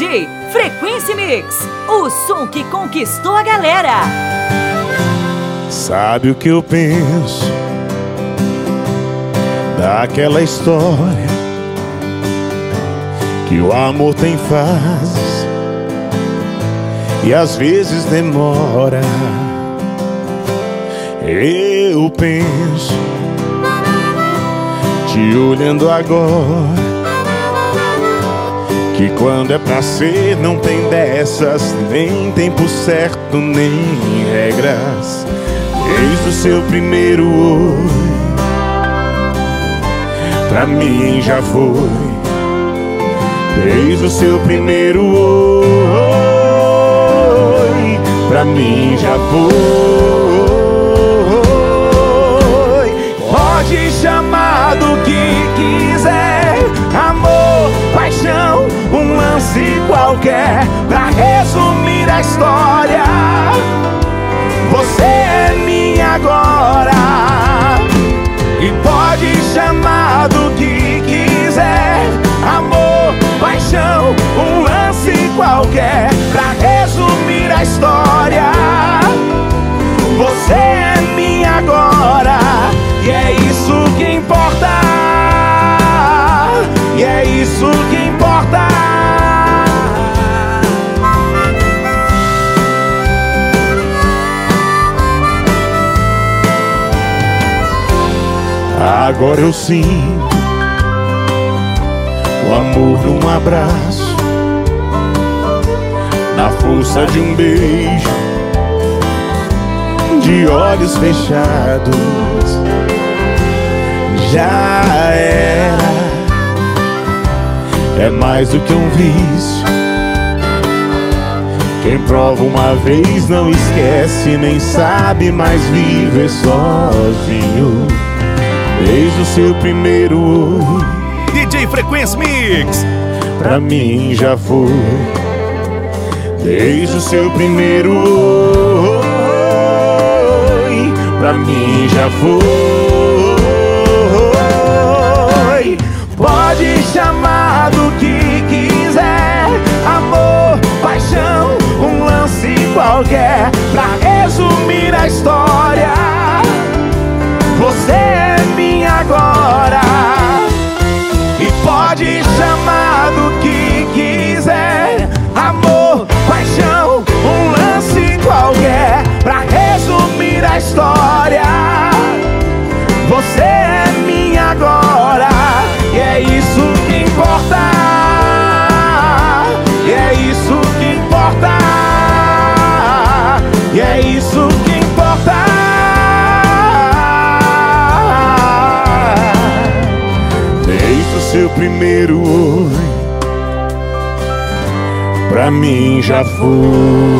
DJ Frequência Mix, o som que conquistou a galera. Sabe o que eu penso daquela história, que o amor tem fases e às vezes demora. Eu penso, te olhando agora, que quando é pra ser não tem dessas, nem tempo certo, nem regras. Desde o seu primeiro oi, pra mim já foi. Desde o seu primeiro oi, pra mim já foi. Pode chamar do que quiser, amor, paixão, um lance qualquer. Pra resumir a história, você é minha agora. E pode chamar do que quiser, amor, paixão, um lance qualquer. Pra resumir a história, você é minha agora. E é isso que importa, e é isso que importa. Agora eu sinto o amor num abraço, na força de um beijo, de olhos fechados. Já era, é mais do que um vício. Quem prova uma vez não esquece, nem sabe mais viver sozinho. Desde o seu primeiro oi, DJ Frequência Mix, pra mim já foi. Desde o seu primeiro oi, pra mim já foi. Pode chamar do que quiser, amor, paixão, um lance qualquer. Pra resumir a história, você é minha agora. E pode chamar do que quiser, amor, paixão, um lance qualquer. Pra resumir a história, você é minha agora. E é isso que importa, e é isso que importa, e é isso que importa. Desde o seu primeiro oi, pra mim já foi.